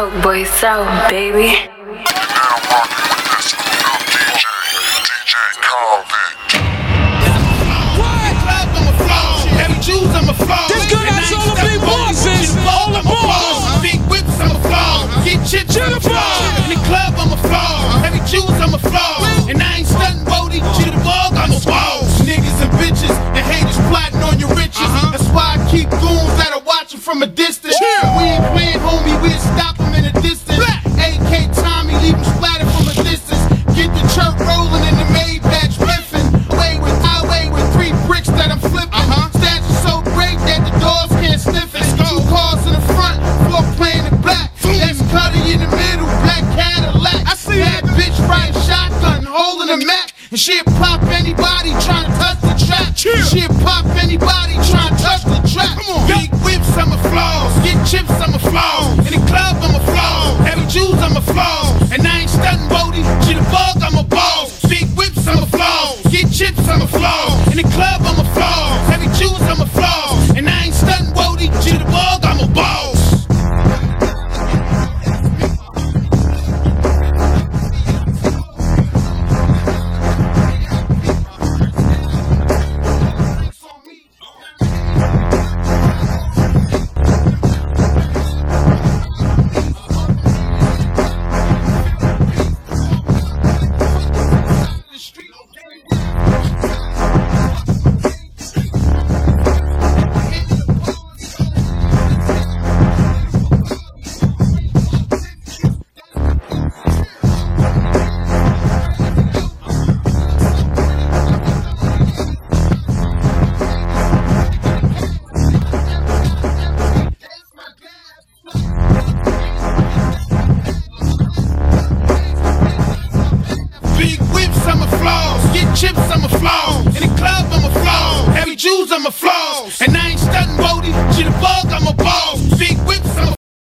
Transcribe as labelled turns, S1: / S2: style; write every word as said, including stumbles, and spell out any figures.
S1: Coke boy sound, baby.
S2: Now rockin' with this screwed up D J, D J Convict.
S3: What? Club, I'm a flow. Heavy Jews, I'm a flow.
S4: This good ass all the big bosses. All the bosses.
S3: Big whips, I'm a flow. Get chips, I'm a flow. In the club, I'm a flow. Heavy Jews, I'm a flow. And I ain't stuntin' Bodie. G the bug, I'm a flow. Niggas and bitches and haters plotting on your riches. That's why I keep goons that are watching from a distance. We ain't playing, homie. We'll stop them in a distance. A K Tommy, leave them splattered from a distance. Get the church rolling in the Maybach riffing. Away with highway with three bricks that I'm flipping. Uh-huh. Stash is so great that the doors can't sniff it. Two cars in the front, four playing in black. That's Cuddy in the middle, black Cadillac. I see that bitch riding shotgun, holding a Mac. And she'll pop anybody trying to touch the track. She'll pop anybody trying to touch the track. Big whips, I'm a flow. Get chips, I'm a flow. In the club, I'm a flow. Heavy Jews, I'm a flow. And I ain't stuntin' Bodie. G the bug, I'm a boss. Big whips, I'm a flow. Get chips, I'm a flow. In the club, I'm a flow. Heavy Jews, I'm a flow. And I ain't stuntin' Bodie. G the bug, I'm a boss. Chips, I'm a flow. In the club, I'm a flow. Heavy Jews, I'm a flow. And I ain't stuntin' Bodie. G the bug, I'm a boss.